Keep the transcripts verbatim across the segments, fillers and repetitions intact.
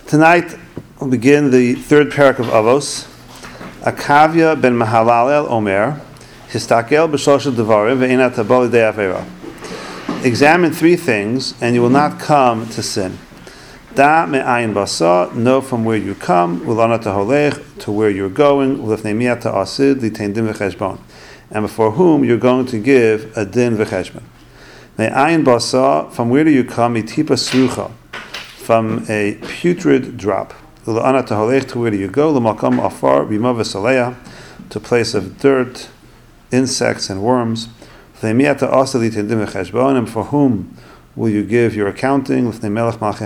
Tonight we'll begin the third parak of Avos. Akavya ben Mahalalel Omer, Histakel b'shlosh devarim ve'inat haba l'idei avera. Examine three things, and you will not come to sin. Da me'ayin basa, know from where you come, ulana taholech, to where you're going, ulefnei miyat ta'asid, litain din v'cheshbon, and before whom you're going to give a din v'cheshbon. Me'ayin basa, from where do you come? Mitipa srucha, from a putrid drop. Ulana taholech, to where do you go? L'malkam afar bima v'saleya, to a place of dirt, insects and worms. And for whom will you give your accounting? In front of the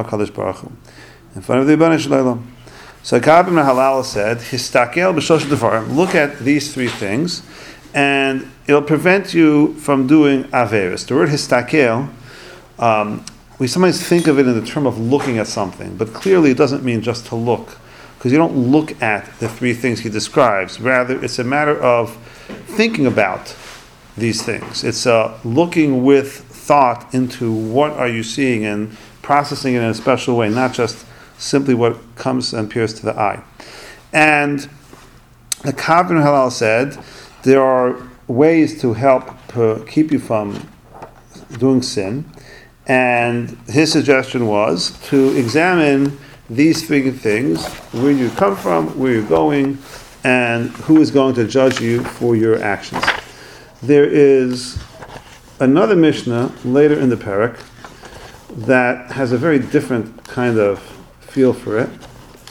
Rebbeinu Shalom. So Akavya ben Mahalalel said, Histakel b'shlosh devarim, look at these three things, and it'll prevent you from doing averis. The word histakel, um, we sometimes think of it in the term of looking at something, but clearly it doesn't mean just to look, because you don't look at the three things he describes. Rather, it's a matter of thinking about these things. It's uh, looking with thought into what are you seeing and processing it in a special way, not just simply what comes and appears to the eye. And the Akavya ben Mahalalel said there are ways to help uh, keep you from doing sin, and his suggestion was to examine these three things: where you come from, where you're going, and who is going to judge you for your actions. There is another Mishnah later in the parak that has a very different kind of feel for it.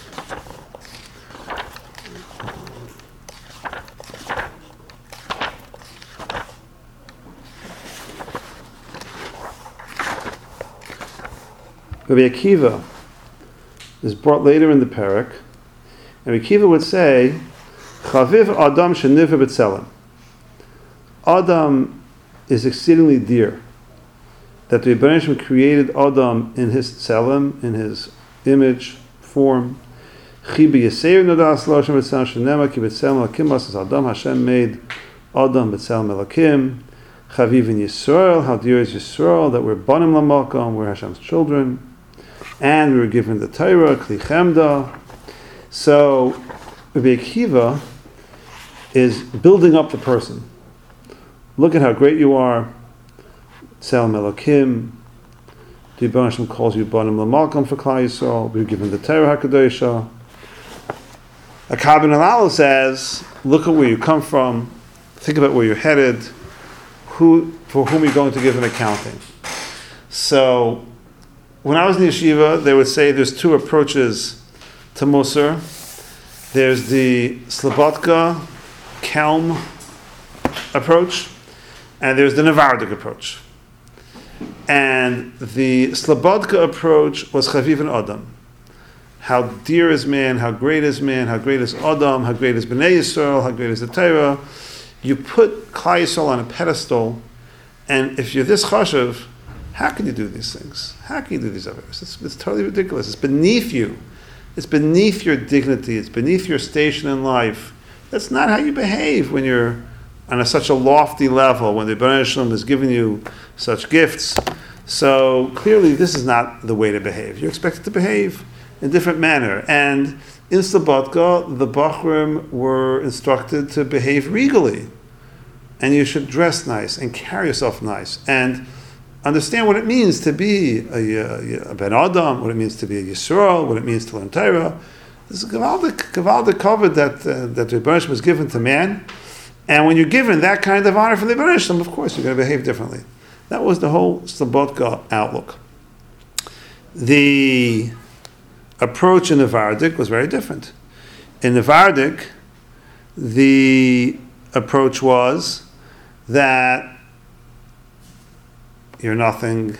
Rabbi Akiva is brought later in the parak, and Rabbi Akiva would say, Chaviv Adam shenivra b'tzelem. Adam is exceedingly dear. That the Rebbeinu Shalom created Adam in his tzelem, in his image, form. Chi b'yaseir nodas lo Hashem b'tzelem shenema ki b'tzelem elakim as Adam. Hashem made Adam b'tzelem elakim. Chaviv in Yisrael, how dear is Yisrael, that we're banim lamalkam, we're Hashem's children. And we were given the Torah, Kli Chemda. So, Rabbi Akiva is building up the person. Look at how great you are. Tzelem Elokim. The Rebbeinu Shalom calls you Banim L'Malkam for Klal Yisrael. We were given the Torah HaKadosha. Akavya ben Mahalalel says, look at where you come from. Think about where you're headed. Who, for whom you're going to give an accounting. So, when I was in yeshiva, they would say there's two approaches to Musar. There's the Slobodka, Kelm approach, and there's the Navardik approach. And the Slobodka approach was Chaviv and Adam. How dear is man, how great is man, how great is Adam, how great is Bnei Yisrael, how great is the Torah. You put Klal Yisrael on a pedestal, and if you're this chashav, how can you do these things? How can you do these others? It's, it's totally ridiculous. It's beneath you. It's beneath your dignity. It's beneath your station in life. That's not how you behave when you're on a, such a lofty level, when the Rebbeinu Shalom is giving you such gifts. So clearly this is not the way to behave. You're expected to behave in a different manner. And in Slobodka, the Bachrim were instructed to behave regally. And you should dress nice and carry yourself nice. And understand what it means to be a, a, a Ben Adam, what it means to be a Yisrael, what it means to learn Torah. This is Gavaldik covered that uh, that the Rebbeinu Shalom was given to man. And when you're given that kind of honor from the Rebbeinu Shalom, of course, you're going to behave differently. That was the whole Slobodka outlook. The approach in Navardik was very different. In Navardik, the approach was that you're nothing,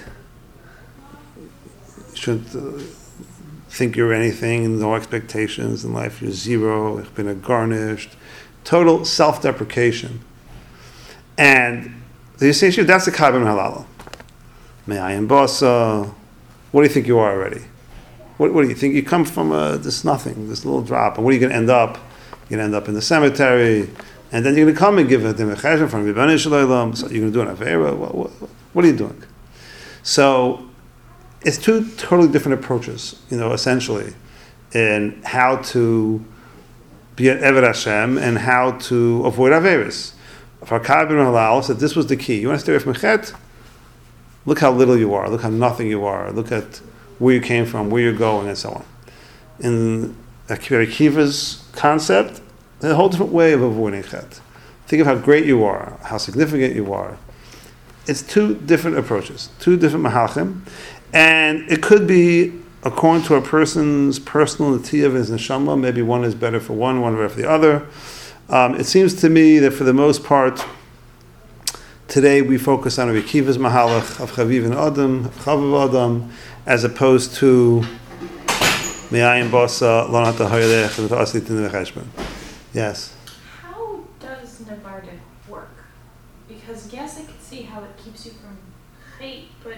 you shouldn't uh, think you're anything, no expectations in life, you're zero, ich bin garnished, total self-deprecation. And the Yisrael, that's the Akavya ben Mahalalel. Me'ayin basa, what do you think you are already? What, what do you think? You come from uh, this nothing, this little drop, and what are you going to end up? You're going to end up in the cemetery, and then you're going to come and give a Din V'cheshbon from Rebbeinu Shalom, so you're going to do an Avera. What, what, what are you doing? So, it's two totally different approaches, you know, essentially, in how to be an Eved Hashem and how to avoid Averis. Farkad ben Halal said this was the key. You want to stay away from Chet? Look how little you are. Look how nothing you are. Look at where you came from, where you're going, and so on. In Akiva's concept, a whole different way of avoiding Chet. Think of how great you are, how significant you are. It's two different approaches, two different mahalchim, and it could be according to a person's personal natiyah of his neshama. Maybe one is better for one, one better for the other. Um, it seems to me that for the most part, today we focus on Rabbi Akiva's mahalach of Chaviv and Adam, of Chavav Adam, as opposed to Me'ayin Basa, Lo Nata Hayalech, and Ta'asli Tin V'cheshbon. Yes. How does Navardik work? Because yes, I can see how it keeps you from fate, but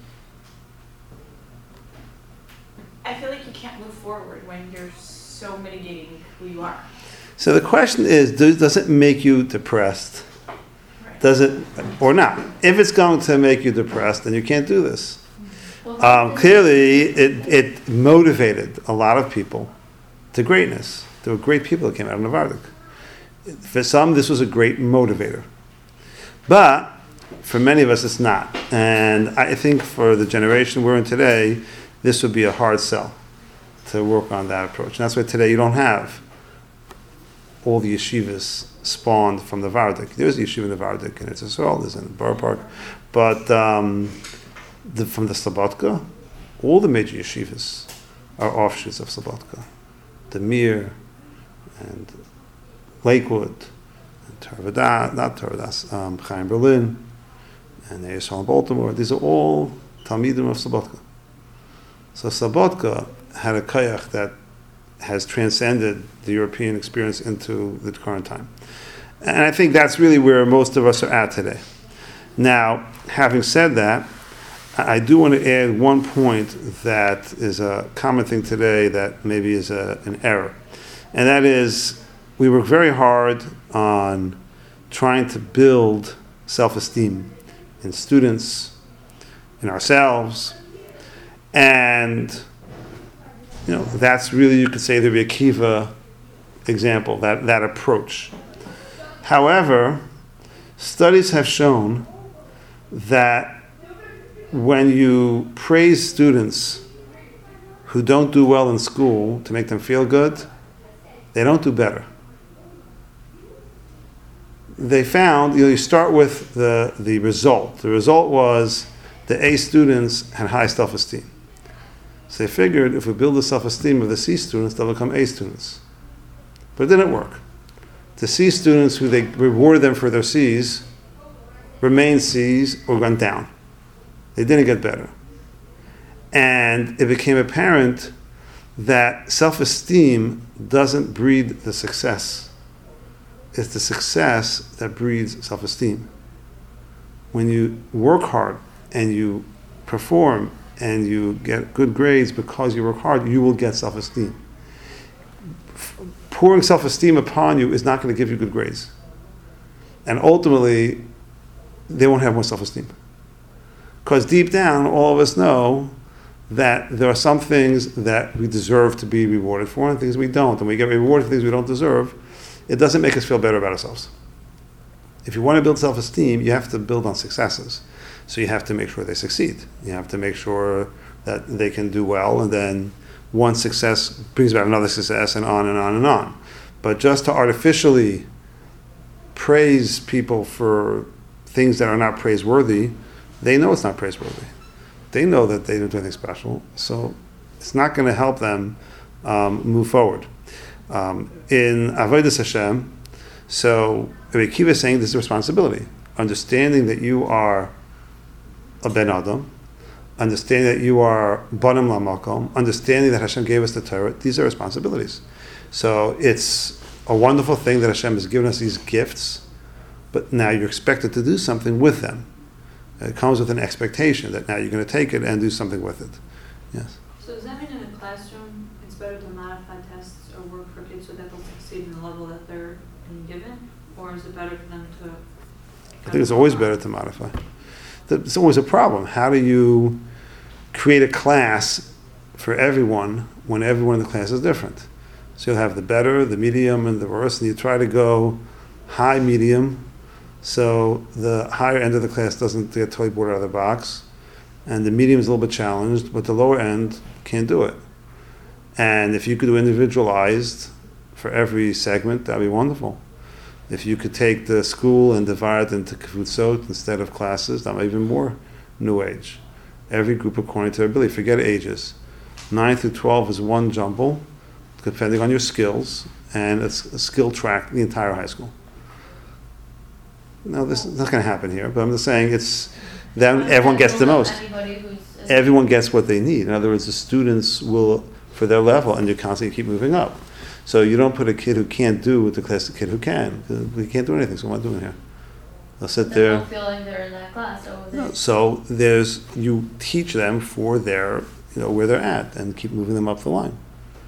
I feel like you can't move forward when you're so mitigating who you are. So the question is, do, does it make you depressed? Right. Does it, or not? If it's going to make you depressed, then you can't do this. Well, Um, clearly, it, it motivated a lot of people to greatness. There were great people that came out of Navardik. For some, this was a great motivator. But for many of us, it's not. And I think for the generation we're in today, this would be a hard sell to work on that approach. And that's why today you don't have all the yeshivas spawned from the Vardik. There's a yeshiva in the Vardik, and it's a soul, there's in Borough Park. But um, the, from the Slobodka, all the major yeshivas are offshoots of Slobodka. The Mir, and Lakewood, and Torvadas, not Torvadas, um, Chaim Berlin, and the Yisrael in Baltimore. These are all Talmidim of Slobodka. So Slobodka had a koyach that has transcended the European experience into the current time. And I think that's really where most of us are at today. Now, having said that, I do want to add one point that is a common thing today that maybe is a, an error. And that is, we work very hard on trying to build self-esteem in students, in ourselves, and you know, that's really, you could say, the Rabbi Akiva example, that, that approach. However, studies have shown that when you praise students who don't do well in school to make them feel good, they don't do better. They found, you know, you start with the, the result. The result was the A students had high self-esteem. So they figured if we build the self-esteem of the C students, they'll become A students. But it didn't work. The C students, who they rewarded them for their C's, remained C's or went down. They didn't get better. And it became apparent that self-esteem doesn't breed the success. It's the success that breeds self-esteem. When you work hard and you perform and you get good grades because you work hard, you will get self-esteem. Pouring self-esteem upon you is not going to give you good grades. And ultimately, they won't have more self-esteem. Because deep down, all of us know that there are some things that we deserve to be rewarded for and things we don't. And we get rewarded for things we don't deserve. It doesn't make us feel better about ourselves. If you want to build self-esteem, you have to build on successes. So you have to make sure they succeed. You have to make sure that they can do well, and then one success brings about another success, and on and on and on. But just to artificially praise people for things that are not praiseworthy, they know it's not praiseworthy. They know that they don't do anything special, so it's not going to help them um, move forward. Um, in Avodas Hashem, so Rabbi Akiva is saying this is a responsibility. Understanding that you are a Ben Adam, understanding that you are Banim Lamakom, understanding that Hashem gave us the Torah, these are responsibilities. So it's a wonderful thing that Hashem has given us these gifts, but now you're expected to do something with them. It comes with an expectation that now you're going to take it and do something with it. Yes? So does that mean in the classroom it's better to modify tests or work for kids so that they'll succeed in the level that they're being given? Or is it better for them to... I think it's always better to modify. It's always a problem. How do you create a class for everyone when everyone in the class is different. So you'll have the better, the medium, and the worst, and you try to go high, medium, so the higher end of the class doesn't get totally bored out of the box, and the medium is a little bit challenged, but the lower end can't do it. And if you could do individualized for every segment, that'd be wonderful. If you could take the school and divide it into kvutzot instead of classes, that might be even more new age. Every group according to their ability, forget ages. nine through twelve is one jumble, depending on your skills, and it's a skill track the entire high school. No, this is not going to happen here, but I'm just saying it's then everyone gets the most. Everyone gets what they need. In other words, the students will, for their level, and you constantly keep moving up. So you don't put a kid who can't do with the class, the kid who can. We can't do anything, so what am I doing here? They'll sit They there. don't feel like they're in that class. So, No, so there's, you teach them for their, you know, where they're at and keep moving them up the line.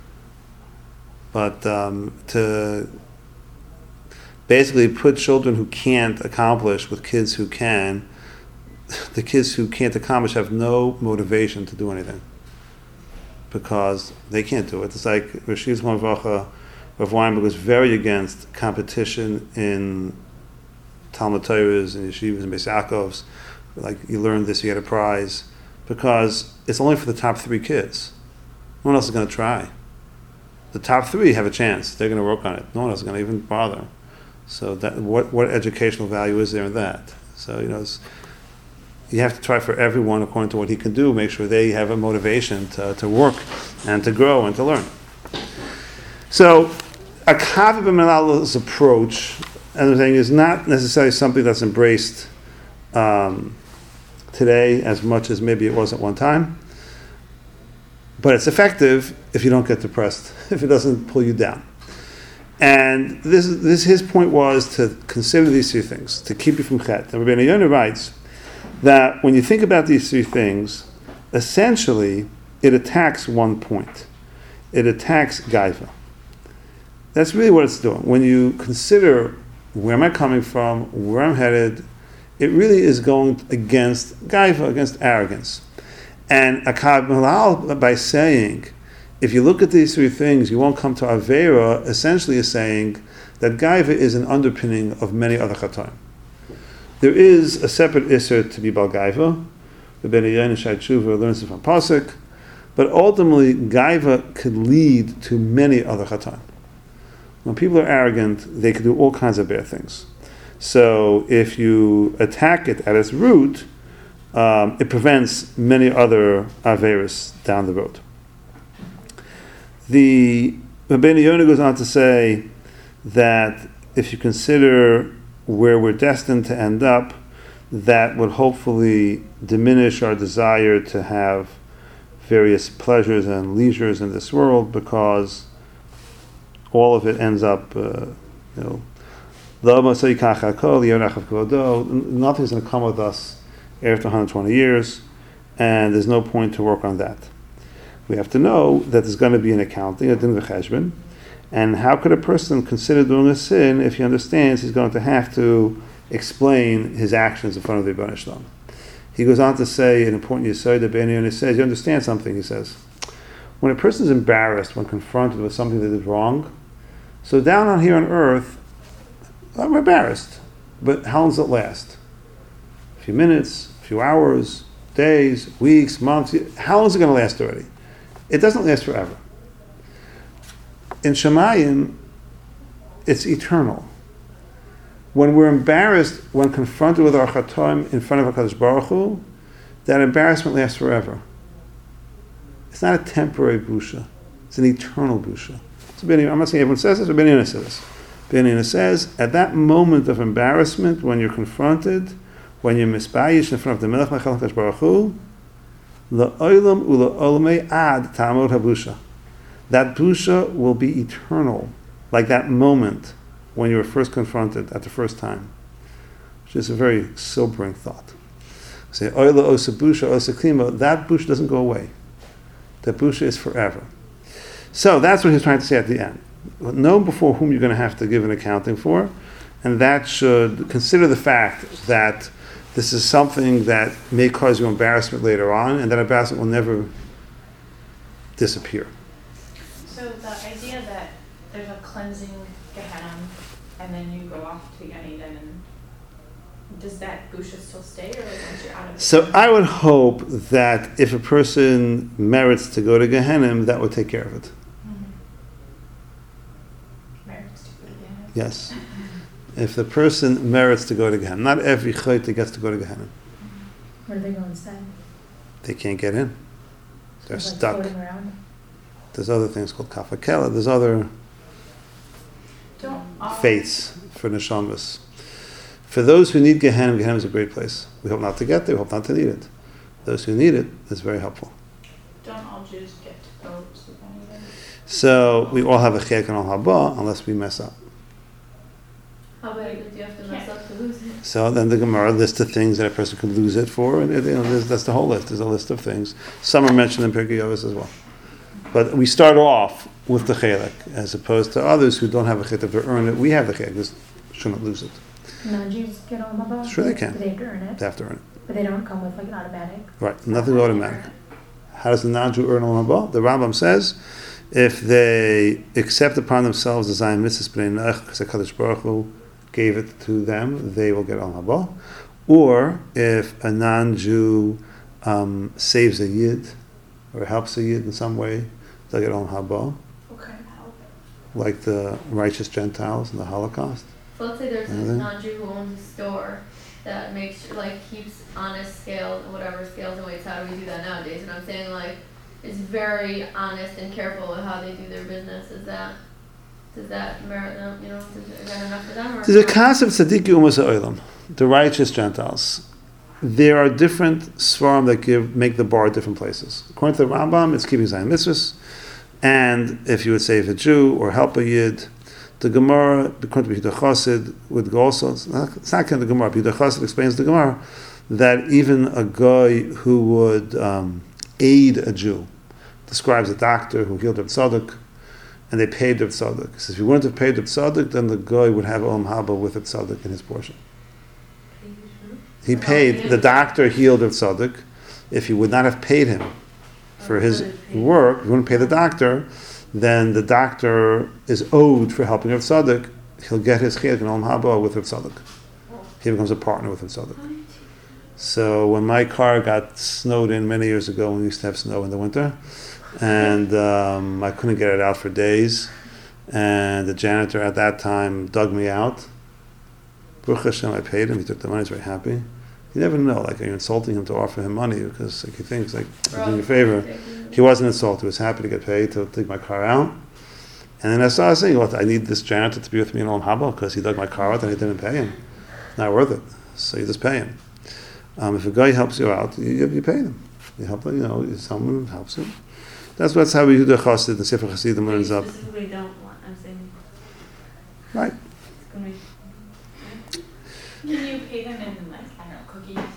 But um, to basically put children who can't accomplish with kids who can, the kids who can't accomplish have no motivation to do anything because they can't do it. It's like Rashid Zchon Livracha, Rav Weinberg was very against competition in Talmud Torahs and yeshivas and Beis Yaakovs. Like, you learned this, you get a prize, because it's only for the top three kids. No one else is going to try. The top three have a chance. They're going to work on it. No one else is going to even bother. So that what what educational value is there in that? So, you know, it's, you have to try for everyone according to what he can do, make sure they have a motivation to, to work and to grow and to learn. So a Kav b'Menalah's approach, and I'm saying, is not necessarily something that's embraced um, today as much as maybe it was at one time. But it's effective if you don't get depressed, if it doesn't pull you down. And this, this his point was to consider these three things, to keep you from chet. And Rabbeinu Yonah writes that when you think about these three things, essentially it attacks one point. It attacks gaiva. That's really what it's doing. When you consider where am I coming from, where I'm headed, it really is going against gaiva, against arrogance. And Akav Malal, by saying, if you look at these three things, you won't come to Avera, essentially is saying that Gaiva is an underpinning of many other Chatoim. There is a separate Isser to be Bal Gaiva. The Ben Yain and Shai Tshuva learns it from Pasuk. But ultimately, Gaiva could lead to many other Chatoim. When people are arrogant, they can do all kinds of bad things. So if you attack it at its root, Um, it prevents many other averis down the road. The Rabbeinu Yonah goes on to say that if you consider where we're destined to end up, that would hopefully diminish our desire to have various pleasures and leisures in this world, because all of it ends up, uh, you know, nothing's going to come with us after one hundred twenty years, and there's no point to work on that. We have to know that there's going to be an accounting, a din v'cheshbon, and how could a person consider doing a sin if he understands he's going to have to explain his actions in front of the Rebbeinu Shalom? He goes on to say an important yesod that Ben Yonah says, you understand something, he says. When a person is embarrassed when confronted with something they did wrong, so down on here on earth, I'm embarrassed, but how long does it last? A few minutes, a few hours, days, weeks, months. How long is it going to last already? It doesn't last forever. In Shemayim, it's eternal. When we're embarrassed, when confronted with our chatoim in front of HaKadosh Baruch Hu, that embarrassment lasts forever. It's not a temporary busha. It's an eternal busha. So I'm not saying everyone says this, but Ben Yonah says this. Ben Yonah says, at that moment of embarrassment, when you're confronted, when you're misbayish in front of the Melech Melech HaKadosh Baruch Hu, la'olam u'la'olamei ad ta'amod habusha. That busha will be eternal, like that moment when you were first confronted at the first time, which is a very sobering thought. Say, oila osa busha osa klima, that busha doesn't go away. That busha is forever. So that's what he's trying to say at the end. Know before whom you're going to have to give an accounting for, and that should consider the fact that This is something that may cause you embarrassment later on, and that embarrassment will never disappear. So the idea that there's a cleansing Gehenna and then you go off to Gan Eden, and does that busha still stay, or like once you're out of it? So I would hope that if a person merits to go to Gehenna, that would take care of it. Mm-hmm. Merits to go to Gehenna. Yes. If the person merits to go to Gehenna, not every chayte gets to go to Gehenna. Where do they go instead? They can't get in. They're Like stuck. floating around? There's other things called kafakela. There's other Don't all- fates for neshamas. For those who need Gehenna, Gehenna is a great place. We hope not to get there. We hope not to need it. Those who need it, it's very helpful. Don't all Jews get to go to Gan Eden? So we all have a chayk and al haba unless we mess up. How bad do you have to mess up to lose it? So then the Gemara lists the things that a person could lose it for, and you know, there's- that's the whole list. There's a list of things. Some are mentioned in Pirkei Avos as well. But we start off with the chaylik, as opposed to others who don't have a chaylik to earn it. We have the chaylik, just shouldn't lose it. Non-Jews get on the Sure they can. But they have to earn it. They have to earn it. But they don't come with like an automatic. Right, nothing automatic. How does the non-Jew earn Olam Haba? The Rambam says, if they accept upon themselves the Zayin Mitzvahs B'nai Noach, because HaKadosh Baruch Hu gave it to them, they will get Olam Haba. Or if a non-Jew um, saves a Yid, or helps a Yid in some way, they'll get Olam Haba, What kind of help? like the righteous Gentiles in the Holocaust. So let's say there's a Anything? non-Jew who owns a store that makes sure, like, keeps honest scales, whatever scales and weights. How do we do that nowadays? And I'm saying, like, is very honest and careful with how they do their business. Is that, does that merit them, you know, is that enough for them? Or There's a concept, Tzadiki Umas Ha'olam, the righteous Gentiles. There are different svarim that give make the bar at different places. According to the Rambam, it's keeping Zayin Mitzvahs, and if you would save a Jew or help a Yid, the Gemara, according to Yehuda Chassid, would go also. It's not, it's not kind of the Gemara. Yehuda Chassid explains the Gemara that even a guy who would um, aid a Jew, describes a doctor who healed Reb Tzadok, and they paid Reb Tzadok. He says, if you wouldn't have paid Reb Tzadok, then the guy would have Olam Haba with Reb Tzadok in his portion. He paid, the doctor healed Reb Tzadok. If you would not have paid him for his work, you wouldn't pay the doctor, then the doctor is owed for helping Reb Tzadok. He'll get his chiyuk and Olam Haba with Reb Tzadok. He becomes a partner with Reb Tzadok. So when my car got snowed in many years ago, when we used to have snow in the winter, and um, I couldn't get it out for days, and the janitor at that time dug me out. Baruch Hashem, I paid him. He took the money. He's very happy. You never know. Like, are you insulting him to offer him money because like he thinks like you're doing a favor? He wasn't insulted. He was happy to get paid to take my car out. And then I started saying, "What? I need this janitor to be with me in Olam Haba because he dug my car out and I didn't pay him. It's not worth it. So you just pay him. Um, if a guy helps you out, you, you pay him. You help him. You know, someone helps him. That's what's how we do the Chassid, the Sefer Chassidim learns up. Specifically don't want, I'm saying. Right. It's gonna be. Can you pay them in, like, I don't know,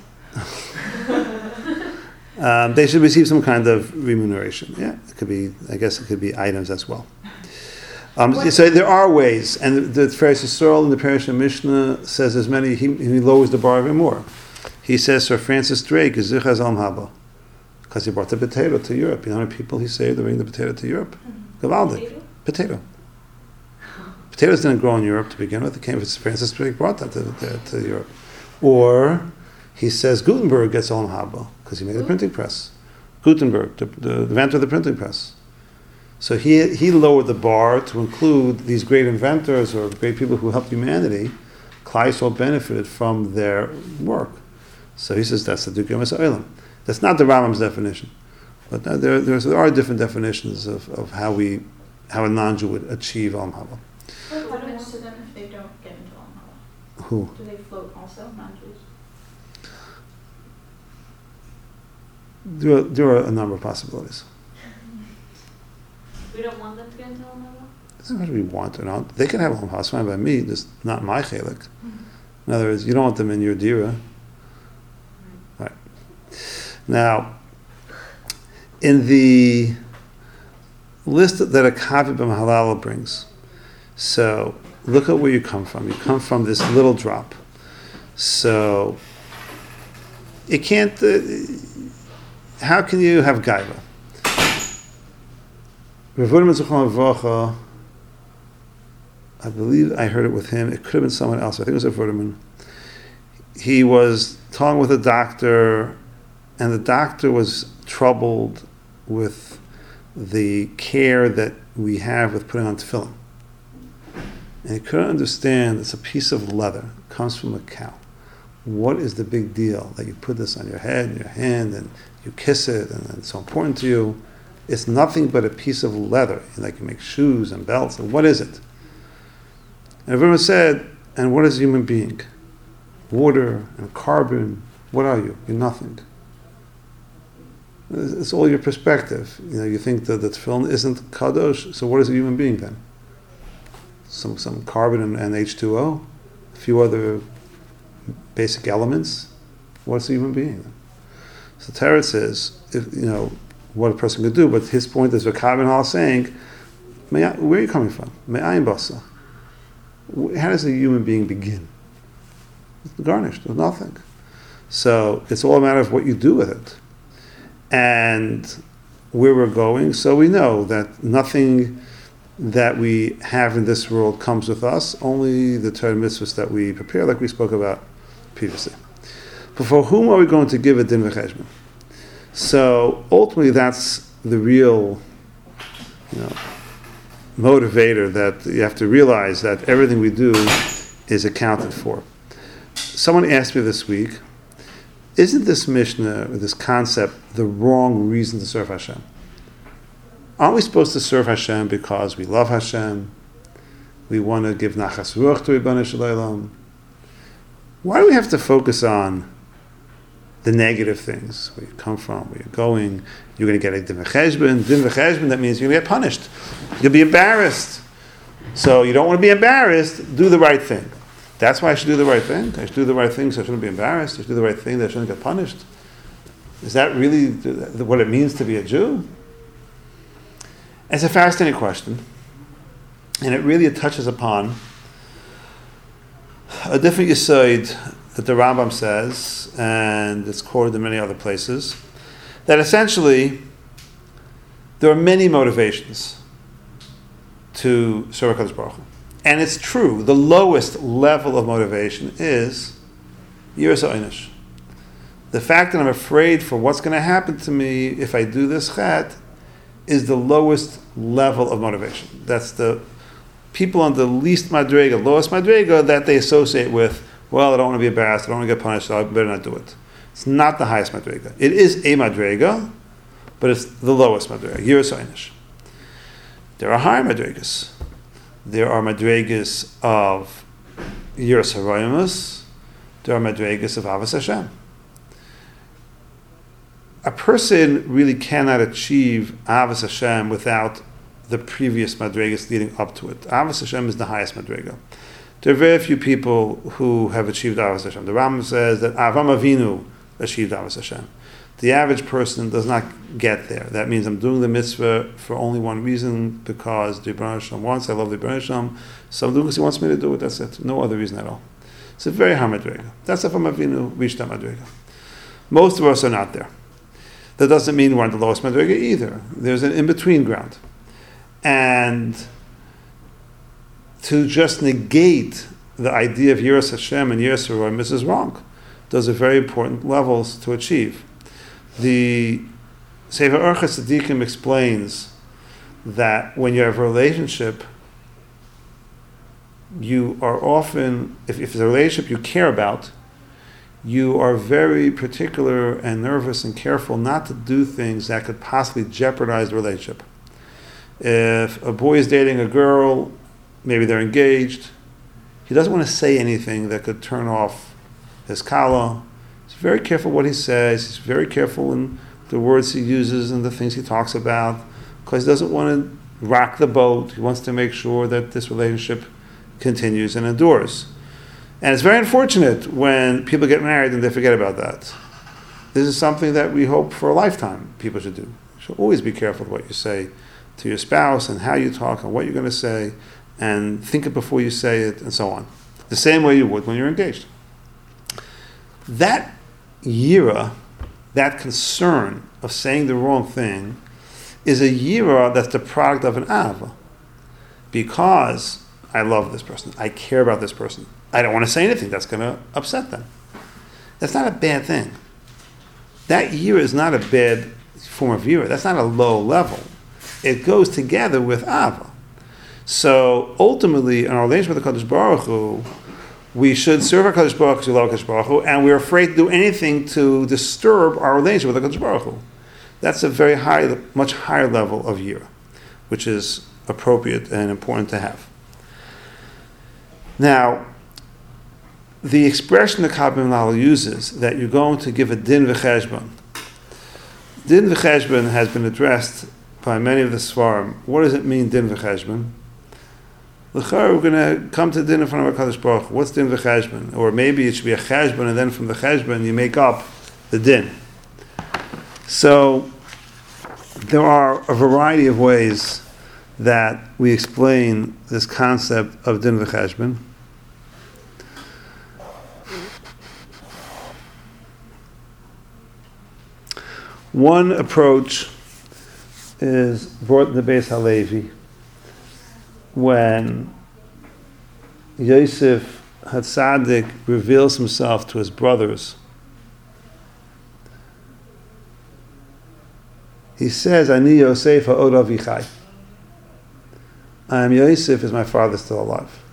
cookies? Um, they should receive some kind of remuneration. Yeah, it could be. I guess it could be items as well. Um, so there are ways, and the, the Pharisee Yisrael in the Parish of Mishnah says there's many. He, he lowers the bar even more. He says Sir Francis Drake is Zichaz Olam Haba because he brought the potato to Europe. You know how many people he saved to bring the potato to Europe? Gavaldik. Potato. Potatoes didn't grow in Europe to begin with. It came. Sir Francis Drake brought that to, to, to Europe. Or he says Gutenberg gets Olam Haba because he made a printing press. Gutenberg, the, the, the inventor of the printing press. So he he lowered the bar to include these great inventors or great people who helped humanity. Klal Yisrael benefited from their work. So he says that's the Dukei Masa'olam. That's not the Rambam's definition, but there there's, there are different definitions of, of how we how a non-Jew would achieve Olam Haba. What happens to them if they don't get into Olam Haba? Who? Do they float also, non-Jews? There are, there are a number of possibilities. We don't want them to get into Olam Haba? It's not whether we want or not. They can have Olam Haba. It's fine by me. Just not my chelik. In other words, you don't want them in your dira. Right. Now, in the list that a Kavi B'Mahalala brings, so look at where you come from. You come from this little drop. So it can't, uh, how can you have gaiva? Rav Uderman Zichrono Livracha, I believe I heard it with him, it could have been someone else, I think it was Rav Uderman. He was talking with a doctor, and the doctor was troubled with the care that we have with putting on tefillin. And he couldn't understand, it's a piece of leather, it comes from a cow. What is the big deal that you put this on your head and your hand and you kiss it and it's so important to you? It's nothing but a piece of leather. Like you make shoes and belts, and what is it? And everyone said, and what is a human being? Water and carbon, what are you? You're nothing. It's all your perspective. You know, you think that the tefillin isn't kadosh, so what is a human being then? Some some carbon and, and H two O, a few other basic elements. What's a human being then? So Teretz says, if you know what a person could do, but his point is what Kabin Hall is saying. May I, where are you coming from? May I basa? How does a human being begin? It's garnished with nothing. So it's all a matter of what you do with it. And where we're going, so we know that nothing that we have in this world comes with us, only the Torah mitzvahs that we prepare, like we spoke about previously. But for whom are we going to give a din v'cheshbon? So ultimately that's the real, you know, motivator, that you have to realize that everything we do is accounted for. Someone asked me this week, isn't this Mishnah, or this concept, the wrong reason to serve Hashem? Aren't we supposed to serve Hashem because we love Hashem? We want to give nachas ruach to Ribono Shel Olam. Why do we have to focus on the negative things? Where you come from, where you're going, you're going to get a din v'cheshbon. Din v'cheshbon, that means you're going to get punished. You'll be embarrassed. So you don't want to be embarrassed, do the right thing. That's why I should do the right thing. I should do the right thing so I shouldn't be embarrassed. I should do the right thing that I shouldn't get punished. Is that really what it means to be a Jew? It's a fascinating question. And it really touches upon a different yesod that the Rambam says, and it's quoted in many other places, that essentially there are many motivations to serve HaKadosh Baruch Hu. And it's true, the lowest level of motivation is yiras ha'onish. The fact that I'm afraid for what's going to happen to me if I do this chet is the lowest level of motivation. That's the people on the least madrega, lowest madrega, that they associate with, well, I don't want to be embarrassed, I don't want to get punished, so I better not do it. It's not the highest madrega. It is a madrega, but it's the lowest madrega, yiras ha'onish. There are higher madregas. There are madregas of yiras haroimus. There are madregas of avos Hashem. A person really cannot achieve avos Hashem without the previous madregas leading up to it. Avos Hashem is the highest madrega. There are very few people who have achieved avos Hashem. The Rambam says that Avram Avinu achieved avos Hashem. The average person does not get there. That means I'm doing the mitzvah for only one reason, because the Ribono Shel Olam wants, I love the Ribono Shel Olam, so I'm doing because he wants me to do it, that's it. No other reason at all. It's a very high madrega. That's Avram Avinu reached that madrega. Most of us are not there. That doesn't mean we're on the lowest madrega either. There's an in-between ground. And to just negate the idea of yiras Hashem and yiras haroimus is wrong. Those are very important levels to achieve. The Sefer Orchos Tzadikim explains that when you have a relationship, you are often, if, if it's a relationship you care about, you are very particular and nervous and careful not to do things that could possibly jeopardize the relationship. If a boy is dating a girl, maybe they're engaged, he doesn't want to say anything that could turn off his kala. He's very careful what he says. He's very careful in the words he uses and the things he talks about, because he doesn't want to rock the boat. He wants to make sure that this relationship continues and endures. And it's very unfortunate when people get married and they forget about that. This is something that we hope for a lifetime people should do. You should always be careful with what you say to your spouse and how you talk and what you're going to say, and think it before you say it, and so on. The same way you would when you're engaged. That yira, that concern of saying the wrong thing, is a yira that's the product of an ahava. Because I love this person, I care about this person, I don't want to say anything that's going to upset them. That's not a bad thing. That yira is not a bad form of yira. That's not a low level. It goes together with ahava. So ultimately, in our relationship with the Kadosh Baruch Hu, we should serve our Kadosh Baruch Hu, love Kadosh Baruch Hu, and we're afraid to do anything to disturb our relationship with the Kadosh Baruch Hu. That's a very high, much higher level of yira, which is appropriate and important to have. Now, the expression the Kabbalah Lal uses, that you're going to give a din v'cheshbon. Din v'cheshbon has been addressed by many of the Svarim. What does it mean, din v'cheshbon? L'char, we're going to come to din in front of our Kadosh Baruch Hu. What's din v'cheshbon? Or maybe it should be a cheshbon, and then from the cheshbon you make up the din. So, there are a variety of ways that we explain this concept of din v'cheshbon. One approach is brought in the Beis Halevi when Yosef Hatzadik reveals himself to his brothers. He says, Ani Yosef ha'od avichai. I am Yosef, is my father still alive?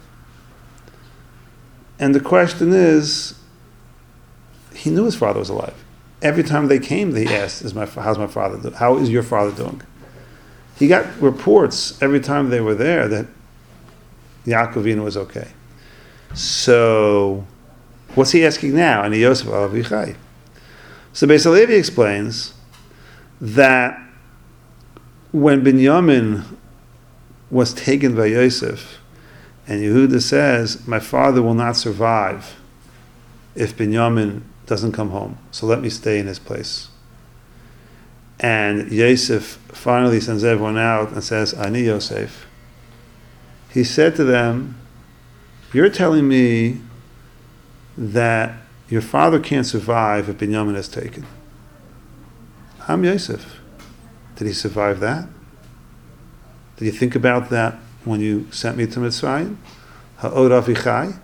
And the question is, he knew his father was alive. Every time they came, they asked, "Is my how's my father doing? How is your father doing?" He got reports every time they were there that Yaakov Avinu was okay. So, what's he asking now? And Yosef Avichai. So Beis Halevi explains that when Binyamin was taken by Yosef, and Yehuda says, "My father will not survive if Binyamin doesn't come home, so let me stay in his place." And Yosef finally sends everyone out and says, Ani Yosef. He said to them, you're telling me that your father can't survive if Binyamin is taken. I'm Yosef. Did he survive that? Did you think about that when you sent me to Mitzrayim? Ha'od avichai?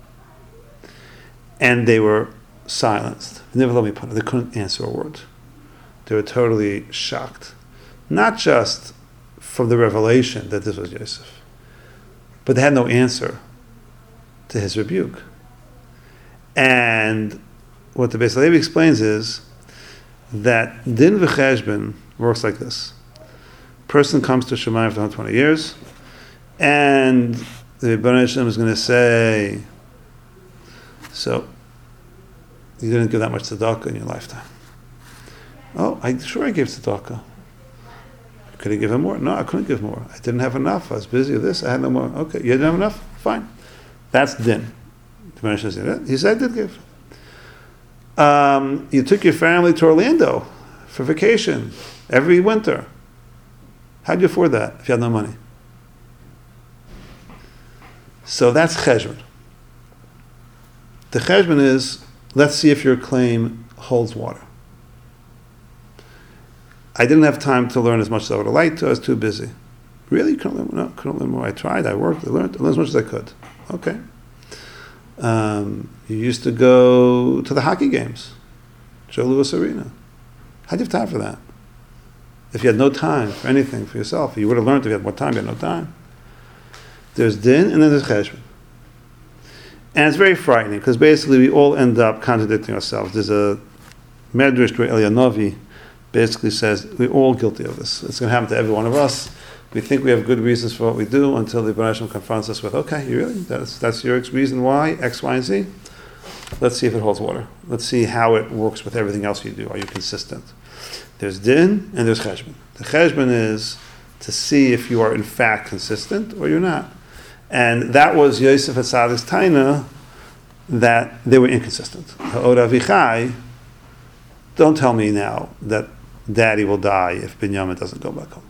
And they were silenced. They never let me put it. They couldn't answer a word. They were totally shocked. Not just from the revelation that this was Yosef, but they had no answer to his rebuke. And what the Beis Halevi explains is that din v'cheshbon works like this. Person comes to Shemayim for one hundred twenty years, and the Rebbeinu Shalom is going to say, so, you didn't give that much tzedakah in your lifetime. Oh, I sure I gave tzedakah. Could I give him more? No, I couldn't give more. I didn't have enough. I was busy with this. I had no more. Okay, you didn't have enough? Fine. That's din. He said, I did give. Um, you took your family to Orlando for vacation every winter. How'd you afford that if you had no money? So that's cheshbon. The cheshbon is, let's see if your claim holds water. I didn't have time to learn as much as I would have liked to. I was too busy. Really? Couldn't learn, no, couldn't learn more. I tried. I worked. I learned. I learned as much as I could. Okay. Um, you used to go to the hockey games, Joe Louis Arena. How'd you have time for that? If you had no time for anything for yourself, you would have learned if you had more time. You had no time. There's din and then there's cheshbon. And it's very frightening because basically we all end up contradicting ourselves. There's a medrash where Eliyahu basically says we're all guilty of this. It's going to happen to every one of us. We think we have good reasons for what we do until the Rebbeinu Shalom confronts us with, okay, you really? That's that's your reason why, X, Y, and Z? Let's see if it holds water. Let's see how it works with everything else you do. Are you consistent? There's din and there's cheshbon. The cheshbon is to see if you are in fact consistent or you're not. And that was Yosef Hatzadik's taina, that they were inconsistent. Ha'od avichai, don't tell me now that daddy will die if Binyamin doesn't go back home.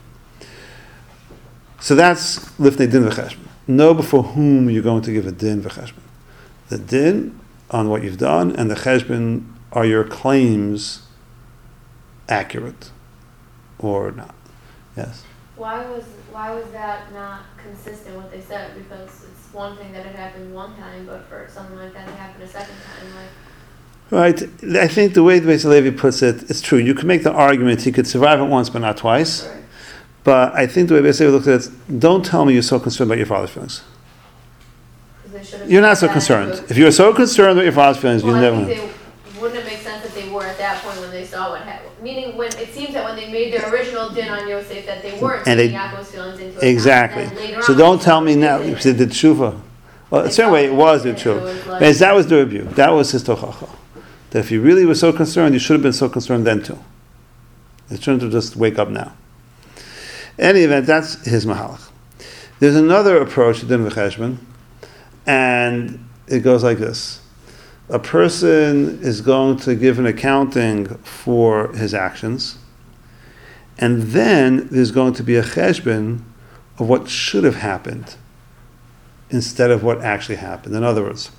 So that's lifnei din v'cheshbon. Know before whom you're going to give a din v'cheshbon. The din on what you've done and the cheshbon are your claims accurate or not? Yes. Why was why was that not consistent what they said? Because it's one thing that it happened one time, but for something like that to happen a second time, like. Right. I think the way the Beis Halevi puts it, it's true. You can make the argument he could survive it once but not twice. Right. But I think the way Beis Halevi looks at it is, don't tell me you're so concerned about your father's feelings. 'Cause they should have You're not so that concerned. into- If you're so concerned about your father's feelings, Well, you I never. think they, wouldn't it make sense that they were at that point when they saw what happened? Meaning, when it seems that when they made their original din on Yosef, that they weren't And they- taking Yaakov's feelings into account. Exactly. Then later So on, don't they tell saw me what now they because did. they did tshuva. Well, in a certain way, it was the It tshuva. was like- Because that was the rebuke. That was his tochacha. That if you really were so concerned, you should have been so concerned then too. You shouldn't have just wake up now. In any event, that's his mahalach. There's another approach to din v'cheshbon, and it goes like this. A person is going to give an accounting for his actions, and then there's going to be a cheshbon of what should have happened instead of what actually happened. In other words,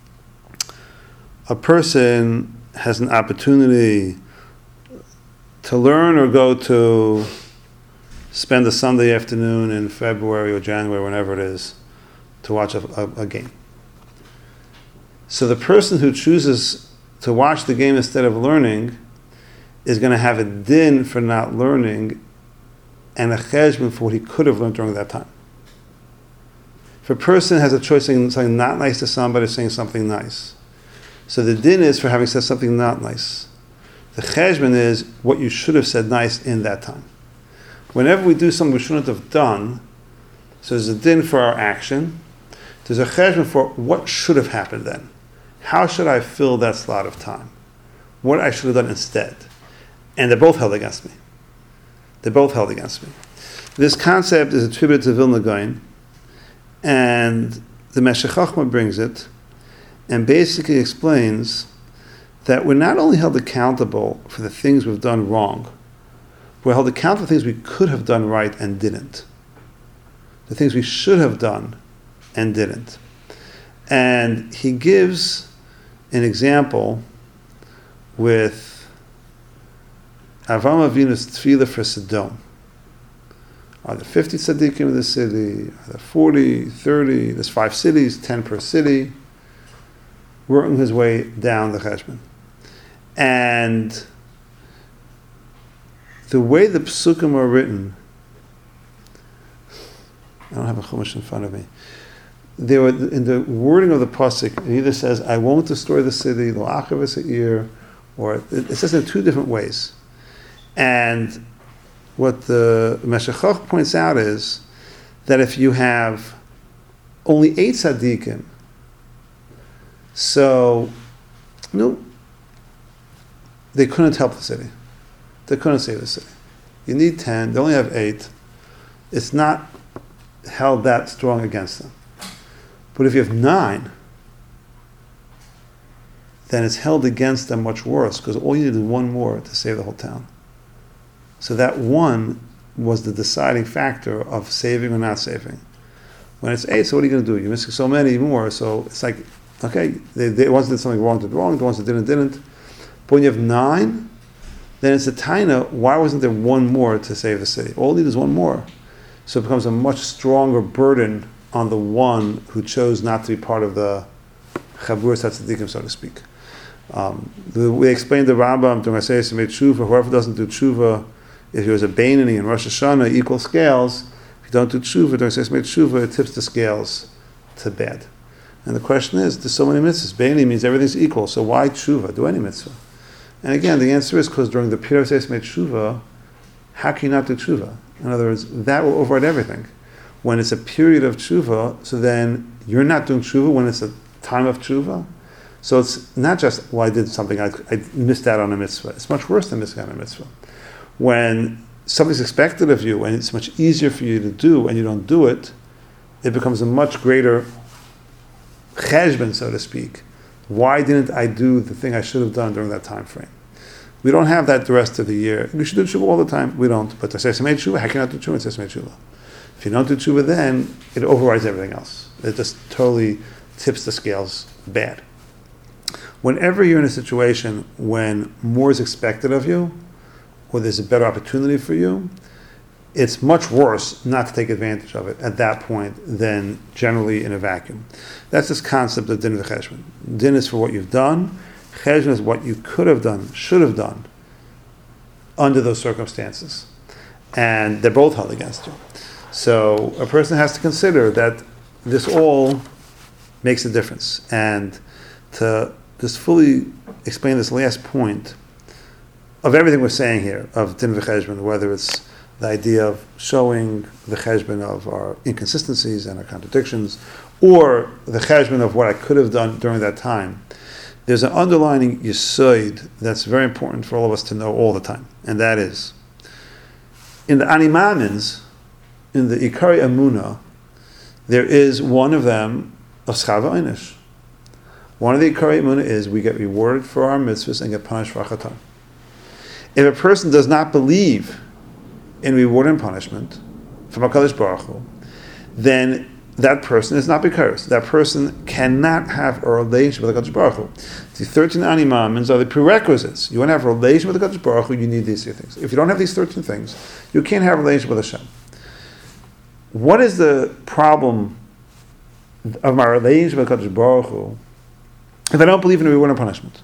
a person has an opportunity to learn or go to spend a Sunday afternoon in February or January, whenever it is, to watch a, a, a game. So the person who chooses to watch the game instead of learning is going to have a din for not learning and a cheshbon for what he could have learned during that time. If a person has a choice saying something not nice to somebody, saying something nice, so the din is for having said something not nice. The cheshbon is what you should have said nice in that time. Whenever we do something we shouldn't have done, so there's a din for our action, there's a cheshbon for what should have happened then. How should I fill that slot of time? What I should have done instead. And they're both held against me. They're both held against me. This concept is attributed to Vilna Gaon, and the Meshech Chochmah brings it, and basically explains that we're not only held accountable for the things we've done wrong, we're held accountable for things we could have done right and didn't. The things we should have done and didn't. And he gives an example with Avraham Avinu's tefillah for Sodom. Are there fifty tzaddikim in the city? Are there forty, thirty? There's five cities, ten per city. Working his way down the cheshbon. And the way the psukim are written, I don't have a chumash in front of me. They were in the wording of the pasuk. It either says, "I won't destroy the city," lo achav esa'ir, or it, it says in two different ways. And what the Meshech Chochmah points out is that if you have only eight tzaddikim, so no, they couldn't help the city. They couldn't save the city. You need ten. They only have eight. It's not held that strong against them. But if you have nine, then it's held against them much worse, because all you need is one more to save the whole town. So that one was the deciding factor of saving or not saving. When it's eight, so what are you going to do? You're missing so many more, so it's like, okay, they, they ones did something wrong, did wrong, the ones that didn't, didn't. But when you have nine, then it's a taina, why wasn't there one more to save the city? All you need is one more. So it becomes a much stronger burden on the one who chose not to be part of the Chabur Tzaddikim, so to speak. Um, the, we explained the Rambam to Masayis made tshuva. Whoever doesn't do tshuva, if he was a Beinani in Rosh Hashanah, equal scales. If you don't do tshuva during Masayis made tshuva, it tips the scales to bad. And the question is, there's so many mitzvahs. Beinani means everything's equal, so why tshuva? Do any mitzvah? And again, the answer is because during the period of Masayis made tshuva, how can you not do tshuva? In other words, that will override everything. When it's a period of tshuva, so then you're not doing tshuva when it's a time of tshuva. So it's not just, well, I did something, I, I missed out on a mitzvah. It's much worse than missing out on a mitzvah. When something's expected of you and it's much easier for you to do and you don't do it, it becomes a much greater cheshbon, so to speak. Why didn't I do the thing I should have done during that time frame? We don't have that the rest of the year. We should do tshuva all the time. We don't. But to say made tshuva, how can I do tshuva? It say made tshuva. If you don't do tshuva, then it overrides everything else. It just totally tips the scales bad. Whenever you're in a situation when more is expected of you, or there's a better opportunity for you, it's much worse not to take advantage of it at that point than generally in a vacuum. That's this concept of din v'cheshbon. Din is for what you've done. Cheshbon is what you could have done, should have done, under those circumstances. And they're both held against you. So a person has to consider that this all makes a difference. And to just fully explain this last point of everything we're saying here, of din v'cheshbon, whether it's the idea of showing the cheshbon of our inconsistencies and our contradictions, or the cheshbon of what I could have done during that time, there's an underlying yesod that's very important for all of us to know all the time, and that is, in the Ani Ma'amins, in the Ikari Amuna, there is one of them of Schava Einish. One of the Ikari Amuna is we get rewarded for our mitzvahs and get punished for our chatam. If a person does not believe in reward and punishment from HaKadosh Baruch Hu, then that person is not bikaris. That person cannot have a relationship with HaKadosh Baruch Hu. The thirteen Ani Ma'amins are the prerequisites. You want to have a relationship with HaKadosh Baruch Hu, you need these three things. If you don't have these thirteen things, you can't have a relationship with Hashem. What is the problem of my relationship with HaKadosh Baruch Hu if I don't believe in reward and punishment?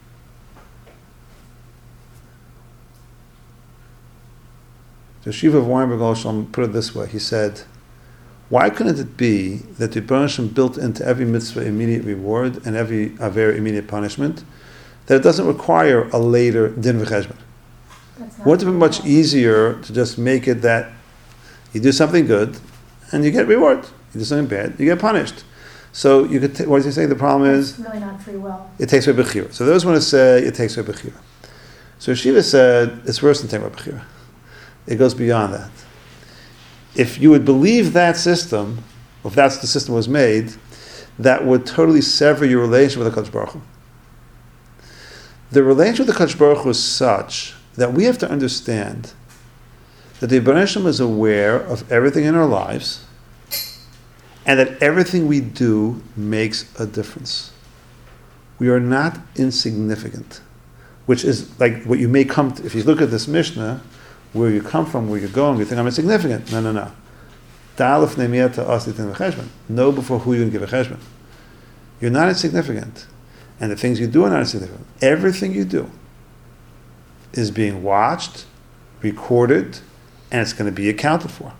The Shiva of Weinberg Shalom put it this way. He said, why couldn't it be that the Rebbeinu Shalom built into every mitzvah immediate reward and every aver immediate punishment, that it doesn't require a later din v'cheshbon? Wouldn't it be much easier to just make it that you do something good and you get reward, you do something bad, you get punished? So you could. T- what does he say? The problem is It's really not free will. it takes away bechira. So those want to say it takes away bechira. So Shiva said it's worse than taking away bechira. It goes beyond that. If you would believe that system, if that's the system was made, that would totally sever your relationship with the Kadosh Baruch Hu. The relationship with the Kadosh Baruch Hu is such that we have to understand that the Rebbeinu Shalom is aware of everything in our lives, and that everything we do makes a difference. We are not insignificant, which is like what you may come to, if you look at this Mishnah, where you come from, where you're going, you think I'm insignificant. No, no, no. Know before who you're going to give a cheshbon. You're not insignificant. And the things you do are not insignificant. Everything you do is being watched, recorded, and it's going to be accounted for.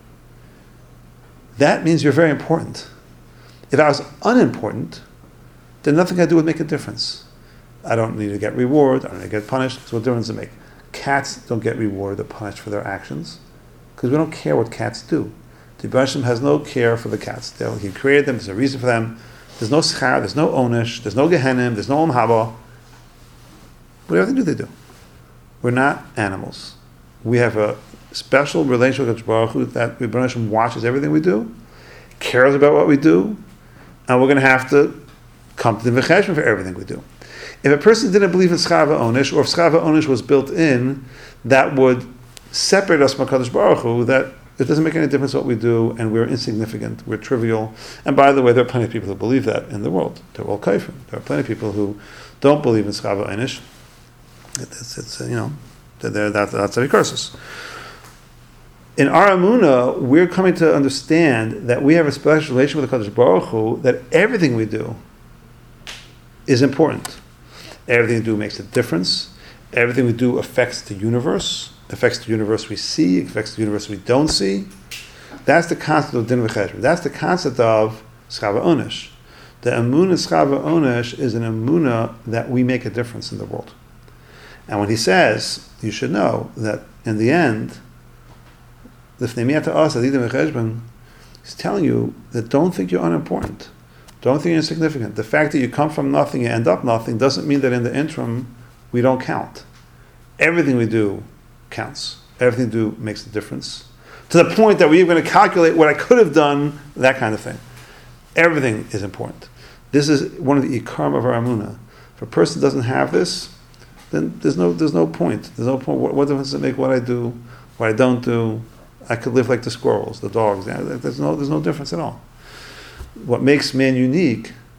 That means you're very important. If I was unimportant, then nothing I do would make a difference. I don't need to get reward, I don't need to get punished, so what difference does it make? Cats don't get rewarded or punished for their actions because we don't care what cats do. The Rebbeinu Shalom has no care for the cats. They're, he created them, there's a reason for them. There's no schar, there's no onish, there's no gehenim, there's no om haba. Whatever they do, they do. We're not animals. We have a special relationship with Baruch Hu that the Rebbeinu Shalom watches everything we do, cares about what we do, and we're going to have to come to the v'cheshbon for everything we do. If a person didn't believe in schar v'onish, or if schar v'onish was built in, that would separate us from HaKadosh Baruch Hu, that it doesn't make any difference what we do, and we're insignificant, we're trivial. And by the way, there are plenty of people who believe that in the world. They're all kaifim. There are plenty of people who don't believe in schar v'onish. It's, it's, you know, they're, that, that's a curses. In our Amunah, we're coming to understand that we have a special relation with the HaKadosh Baruch Hu, that everything we do is important. Everything we do makes a difference. Everything we do affects the universe, affects the universe we see, affects the universe we don't see. That's the concept of din v'cheshbon. That's the concept of schar v'onish. The emunah schar v'onish is an emunah that we make a difference in the world. And when he says, you should know that in the end, he's telling you that don't think you're unimportant. Don't think you're insignificant. The fact that you come from nothing, you end up nothing, doesn't mean that in the interim, we don't count. Everything we do counts. Everything we do makes a difference. To the point that we're going to calculate what I could have done, that kind of thing. Everything is important. This is one of the ikarim of our amunah. If a person doesn't have this, then there's no there's no point. There's no point. What, what difference does it make what I do, what I don't do? I could live like the squirrels, the dogs. There's no there's no difference at all. What makes man unique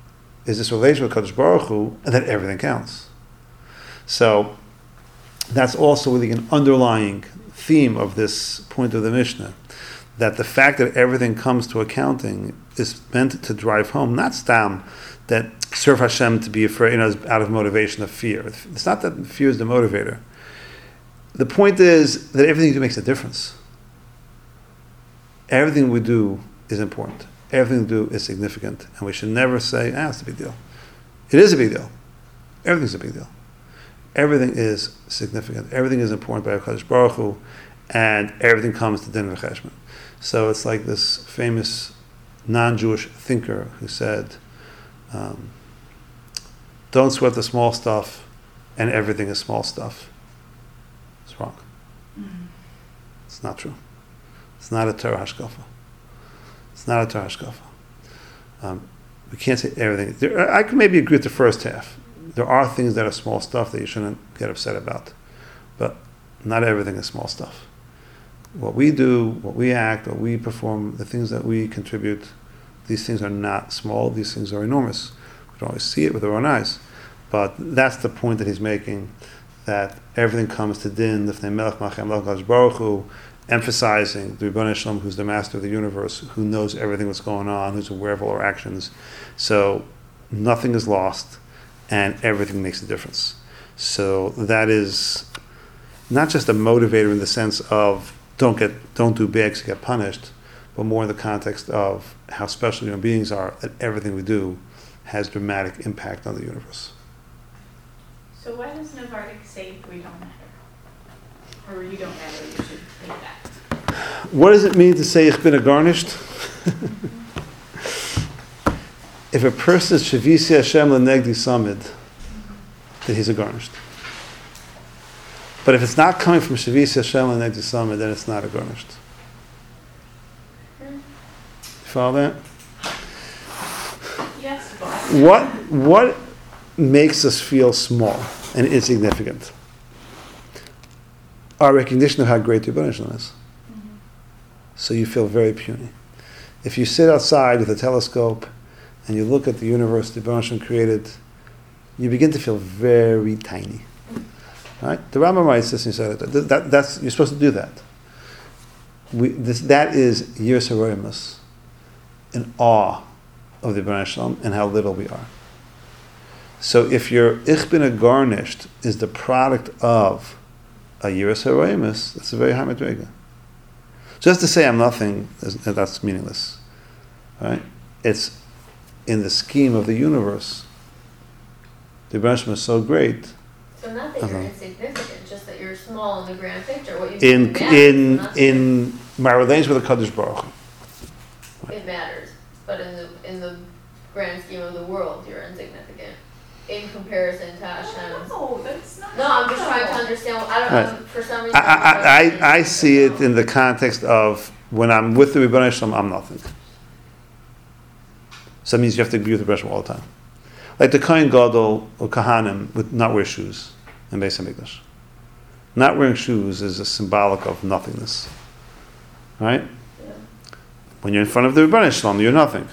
is this relation with Kadosh Baruch Hu, and that everything counts. So that's also really an underlying theme of this point of the Mishnah, that the fact that everything comes to accounting is meant to drive home, not stam, that serve Hashem to be afraid, you know, out of motivation of fear. It's not that fear is the motivator. The point is that everything you do makes a difference. Everything we do is important. Everything we do is significant. And we should never say, ah, it's a big deal. It is a big deal. Everything's a big deal. Everything is significant. Everything is important by HaKadosh Baruch Hu, and everything comes to din v'cheshbon. So it's like this famous non-Jewish thinker who said, um, don't sweat the small stuff, and everything is small stuff. It's wrong. Mm-hmm. It's not true. It's not a Torah hashkafa. It's not a Torah hashkafa. Um, we can't say everything. There, I can maybe agree with the first half. There are things that are small stuff that you shouldn't get upset about, but not everything is small stuff. What we do, what we act, what we perform, the things that we contribute, these things are not small, these things are enormous. We don't always see it with our own eyes. But that's the point that he's making, that everything comes to din, Lifnei Melech Malchei Melech Baruch Hu, emphasizing the Rebbeinu Shalom, who's the master of the universe, who knows everything that's going on, who's aware of all our actions. So nothing is lost, and everything makes a difference. So that is not just a motivator in the sense of don't get, don't do bad because you get punished, but more in the context of how special human beings are, that everything we do has dramatic impact on the universe. So why does Novardik say we don't matter? Or you don't matter, you should think that. What does it mean to say ich bin a garnished? If a person is Shavisi Hashem L'negdi Samid, then he's a garnished. But if it's not coming from Shavisi Hashem L'negdi Samid, then it's not a garnished. You follow that? Yes, but What what makes us feel small and insignificant? Our recognition of how great the Rebbeinu Shalom is. mm-hmm. So you feel very puny. If you sit outside with a telescope and you look at the universe the Rebbeinu Shalom created, you begin to feel very tiny. Right? The Rambam writes this and he said that, that that's you're supposed to do that. We, this, that is Yiras HaRoimus, in awe of the Rebbeinu Shalom and how little we are. So if your Ich bin a garnished is the product of a Yiras HaRoimus, that's a very high madrega. Just to say I'm nothing, that's meaningless. Right? It's in the scheme of the universe. The Rebbeinu Shalom is so great. So not that Uh-huh. you're insignificant, just that you're small in the grand picture. What you In do matters, in not- in my relationship with the Kadosh Baruch Hu. It matters, but in the in the grand scheme of the world, you're insignificant in comparison to Hashem. no, that's not. No, I'm just trying to understand. What, I don't Right. know. For some reason, I, I, I, I see it in the context of when I'm with the Rebbeinu Shalom, I'm nothing. So that means you have to agree with the Rebbeinu Shalom all the time. Like the Kohen Gadol or Kahanim would not wear shoes in Beis HaMikdash. Not wearing shoes is a symbolic of nothingness. Right? Yeah. When you're in front of the Rebbeinu Shalom, you're nothing.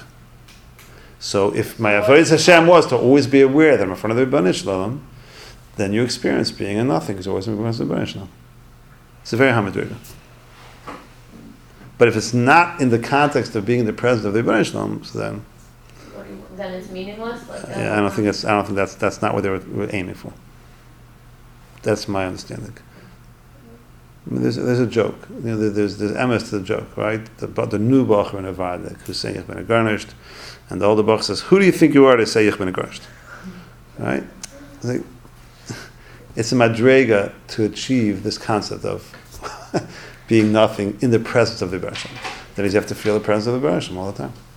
So if my avodas Hashem was to always be aware that I'm in front of the Rebbeinu Shalom, then you experience being a nothing because you're always in front of the Rebbeinu Shalom. It's a very high madrega. But if it's not in the context of being in the presence of the Rebbeinu Shalom, so then What do you, then it's meaningless. Like that? yeah, I don't think that's I don't think that's that's not what they were, were aiming for. That's my understanding. I mean, there's there's a joke. You know, there- there's there's M S to the joke, right? The the new bacher in Nevada who's saying "Ich bin a garnished," and the older bacher says, "Who do you think you are to say "Ich bin a garnished"?" Right? It's, like, it's a madrega to achieve this concept of being nothing in the presence of the Rebbeinu Shalom. That is, you have to feel the presence of the Rebbeinu Shalom all the time.